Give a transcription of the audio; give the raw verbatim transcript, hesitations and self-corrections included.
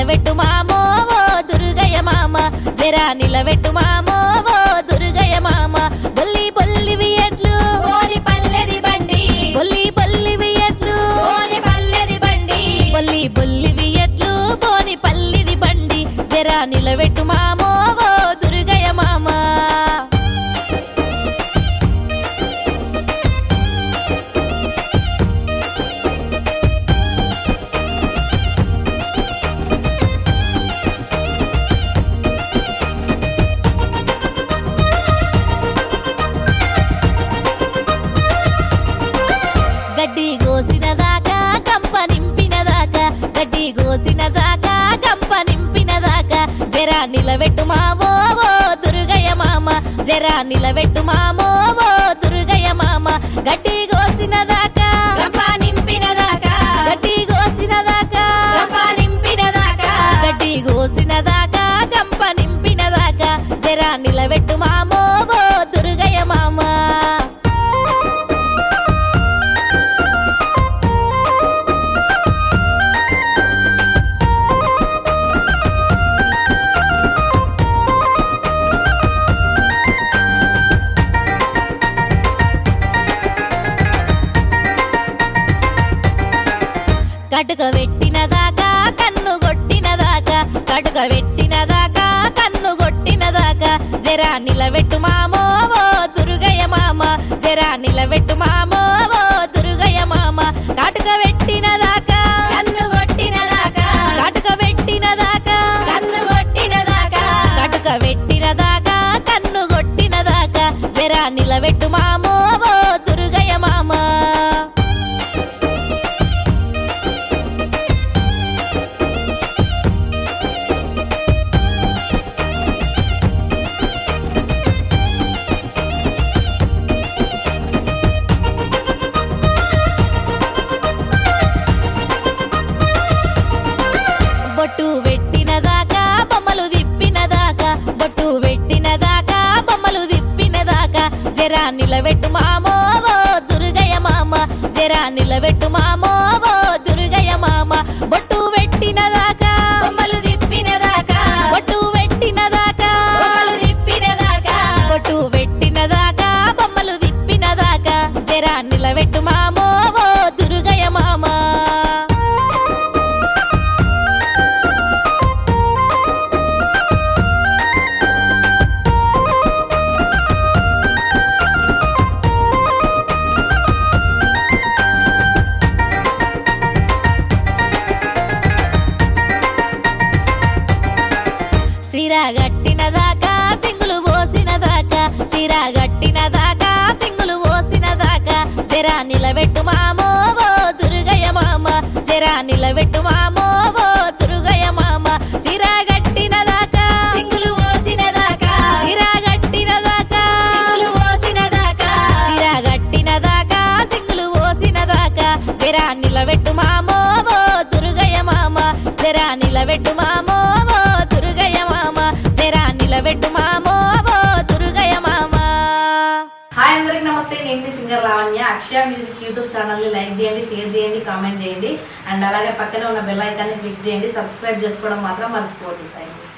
నిలబెట్టు మామో ఓ దుర్గయ్య మామ జరా నిలబెట్టు మామో ఓ దుర్గయ్య మామ బొల్లి బొల్లివి ఎట్లు ఓని పల్లెది బండి బొల్లి బొల్లివి ఎట్లు ఓని పల్లెది బండి బొల్లి బొల్లివి ఎట్లు బోని పల్లిది బండి జరా నిలబెట్టు మామో ఓ దుర్గయ్య మామ గడ్డి గోసిన దాకా కంప నింపిన దాకా గడ్డి గోసిన దాకా కంప నింపిన దాకా జరా నిలబెట్టు మామో ఓ దుర్గయ్య మామ జరా నిలబెట్టు మామో ఓ దుర్గయ్య మామ గడ్డి గోసిన దాకా గంప నింపిన దాకా గడ్డి గోసిన దాకా గంప నింపిన దాకా గడ్డి గోసిన దాకా కంప నింపిన దాకా జరా నిలబెట్టు మామో ఓ దుర్గయ్య మామ కటుక పెట్టిన దాకా కన్ను కొట్టిన దాకా కటుక పెట్టిన దాకా కన్ను కొట్టిన దాకా జరా నిలబెట్టు మామో ఓ దుర్గయ్య మామ జరా నిలబెట్టు మామో ఓ దుర్గయ్య మామ కటుక పెట్టిన దాకా కన్ను కొట్టిన దాకా కటుక పెట్టిన దాకా కన్ను కొట్టిన దాకా కటుక పెట్టిన దాకా కన్ను కొట్టిన దాకా జరా నిలబెట్టు మామో ఓ దుర్గయ్య మామ బొట్టు పెట్టిన దాకా బొమ్మలు తిప్పిన దాకా బొట్టు పెట్టిన దాకా బొమ్మలు తిప్పిన దాకా జరా నిలబెట్టు మామో ఓ దుర్గయ్య మామ జరా నిలబెట్టు మామో ఓ దుర్గయ్య మామ బొట్టు పెట్టిన దాకా బొమ్మలు తిప్పిన దాకా బొట్టు పెట్టిన దాకా బొమ్మలు తిప్పిన దాకా బొట్టు పెట్టిన దాకా బొమ్మలు తిప్పిన దాకా జరా నిలబెట్టు మామో ఓ దుర్గయ్య మామ సిరా గట్టిన దాకా సింగులు పోసిన దాకా సిరా గట్టిన దాకా సింగులు పోసిన దాకా జరా నిలబెట్టు మామో ఓ దుర్గయ్య మామ జరా నిలబెట్టు మామో ఓ దుర్గయ్య మామ సిరా గట్టిన దాకా సింగులు పోసిన దాకా సిరా గట్టిన దాకా సింగులు పోసిన దాకా సిరా గట్టిన దాకా సింగులు పోసిన దాకా జరా నిలబెట్టు మామో ఓ దుర్గయ్య మామ జరా నిలబెట్టు మామో ఓ దుర్గయ్య మామ జరా నిలబెట్టు మామో ఓ దుర్గయ్య మామ హాయ్ అందరికి నమస్తే, నేను మీ singer Lavanya. Akshaya music YouTube ఛానల్ని లైక్ చేయండి, షేర్ చేయండి, కామెంట్ చేయండి అండ్ అలాగే పక్కనే ఉన్న బెల్ ఐకాన్ని క్లిక్ చేయండి. సబ్స్క్రైబ్ చేసుకోవడం మాత్రం మర్చిపోవద్దు. Thank you.